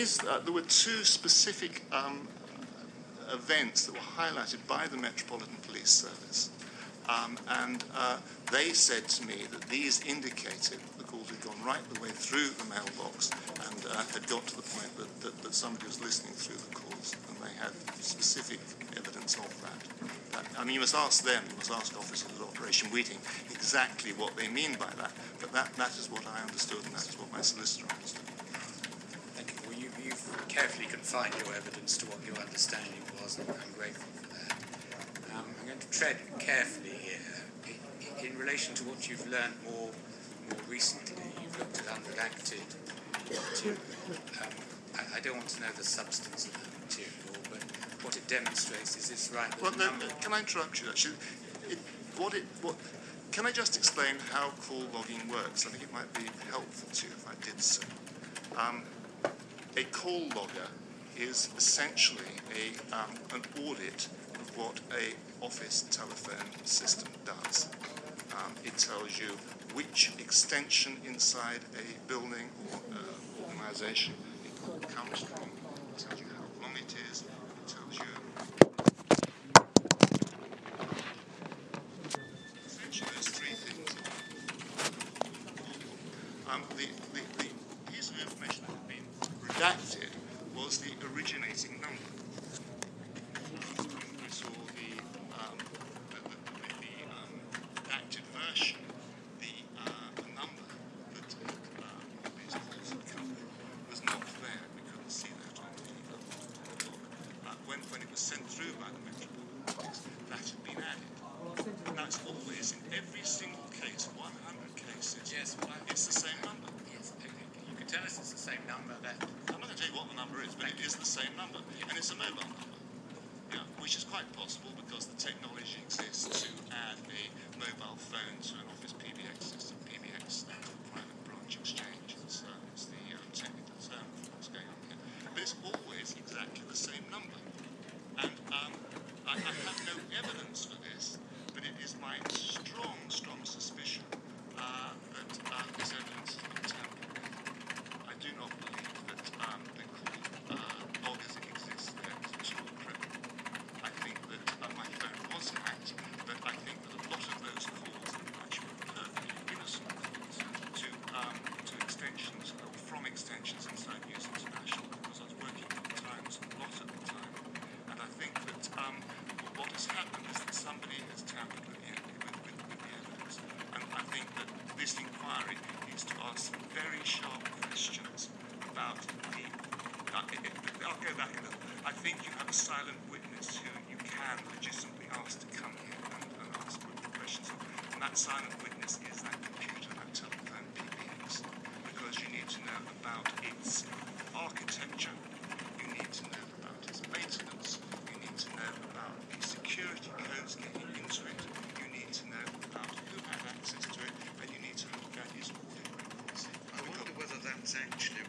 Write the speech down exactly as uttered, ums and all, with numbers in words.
Uh, there were two specific um, events that were highlighted by the Metropolitan Police Service, um, and uh, they said to me that these indicated that the calls had gone right the way through the mailbox and uh, had got to the point that, that, that somebody was listening through the calls, and they had specific evidence of that. that. I mean, you must ask them, you must ask officers at Operation Weeting exactly what they mean by that, but that, that is what I understood, and that is what my solicitor understood. You've carefully confined your evidence to what your understanding was, and I'm grateful for that. Um, I'm going to tread carefully here. In, in relation to what you've learned more more recently, you've looked at unredacted material. Um, I, I don't want to know the substance of the material, but what it demonstrates is it's right that well, the no, number... Can I interrupt you, actually? It, what it, what, can I just explain how call logging works? I think it might be helpful to you if I did so. Um, A call logger is essentially a, um, an audit of what a office telephone system does. Um, it tells you which extension inside a building or uh, organisation it comes from. It tells you how long it is. It tells you essentially those three things. Um, the, the, the piece of information that had been redacted was the originating number. I saw the, um, the, the, the, the um, redacted version, the, uh, the number that uh, all these calls had come from was not there. We couldn't see that on the log. Uh, when, when it was sent through by the Metropolitan Police, that had been added. Now it's always, in every single case, one hundred cases, Yes, well, it's the same number. Yes, you can tell us it's the same number. That I'm not going to tell you what the number is, but it is the same number, and it's a mobile number, yeah, which is quite possible because the technology exists to add a mobile phone to an office P B X system. P B X stands for Private Branch Exchange. It's, uh, it's the uh, technical term for what's going on here. But it's always exactly the same number. And um, I, I have no evidence for this, but it is my strong, strong suspicion uh, that uh, this evidence is not tampered with. I do not believe that um, the call uh, loggers exist there to criminal. I think that uh, my phone was hacked, but I think that a lot of those calls actually were perfectly innocent calls to um, to extensions or from extensions inside News International, because I was working at the Times a lot at the time, and I think that um, what has happened is that somebody has tampered with the, with, with, with the evidence, and I think that this inquiry needs to ask some very sharp questions about the. Uh, it, it, I'll go back a little. I think you have a silent witness who you can legitimately ask to come here and, and ask questions of, and that silent witness is that computer, that telephone P B X, because you need to know about its architecture, you need to know about its maintenance, you need to know about the security codes getting into it, you need to know about who had access to it, and you need to look at its audit records. I wonder whether that's actually